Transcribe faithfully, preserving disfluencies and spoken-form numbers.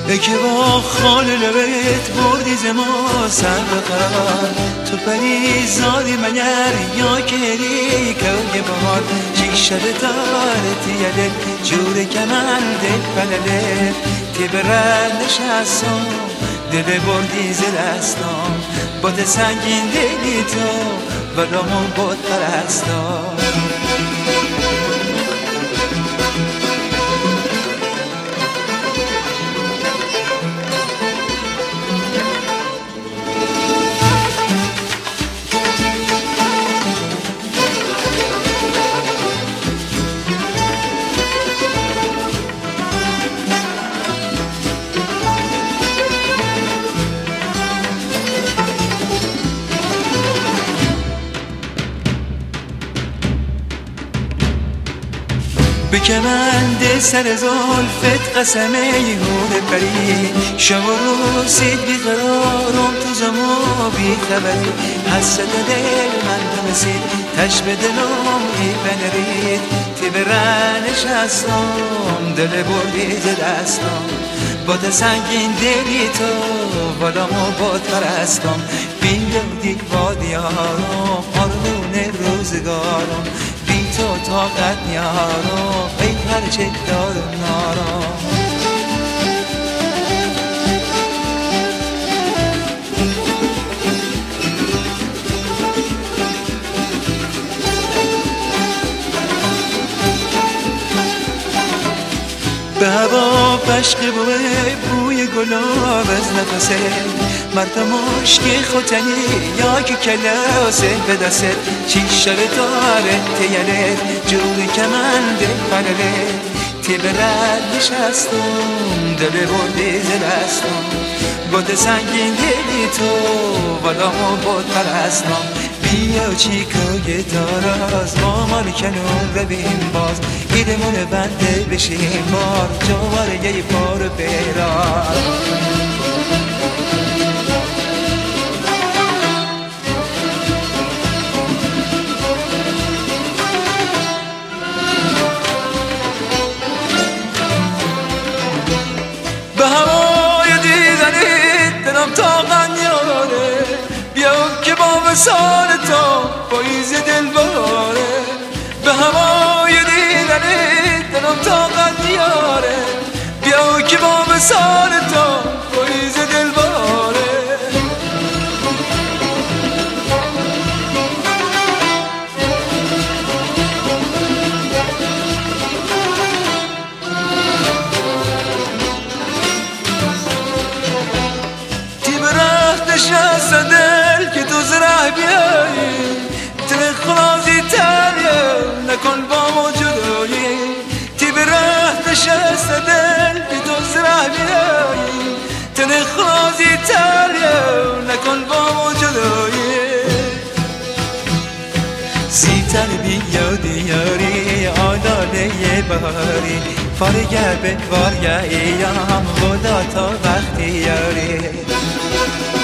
که با خال لبت بردی زما سر بقرار تو پری زادی مگر یا کری که بهار چی شده دارت یدت جور کمند پللت تی برد نشستم دل بردی ز دستم باد سنگین دلی تو ولامون باد پرستم به کمند سر زلفت قسمه یهود پری شب و روز بیقرارم تو زما بی خبری حسد دل من دمسید تش به دلم ای بنرید تی برنش هستم دل بردی ز دستم باد سنگین دلی تو بالامو باد پرستم بین دودی با دیارم آرمون روزگارم بی تو طاقت نیارم ای هرچه دارم نارم به هوا پشق بوه بوی گلاب از نفسه مرد مشکی خوتنی یا که کلاسه به دست چی شده داره تیله جور کمند پرله تی برد نشستم دل بردی ز دستم باد سنگین دلی تو ولامو باد پرستم بیا چیکای داراز مامان کنون ببین باز ایدمون بنده بشیم بار جواره یه بار بیرار به هوای دیدنی دلم طاقت نیاره بیا که با وصال تو پاییز دل باره به هوای دیدنی دلم طاقت نیاره بیا که با وصال تو پاییز دل باره نشست دل که تو زره بیایی تن خلازی تریه نکن با ما جدایی تی بره نشست دل که تو زره بیایی تن خلازی تریه نکن با ما جدایی زیتر بیا دیاری آلاله بهاری فارگر به وارگه ایم خدا تا وقتی یاری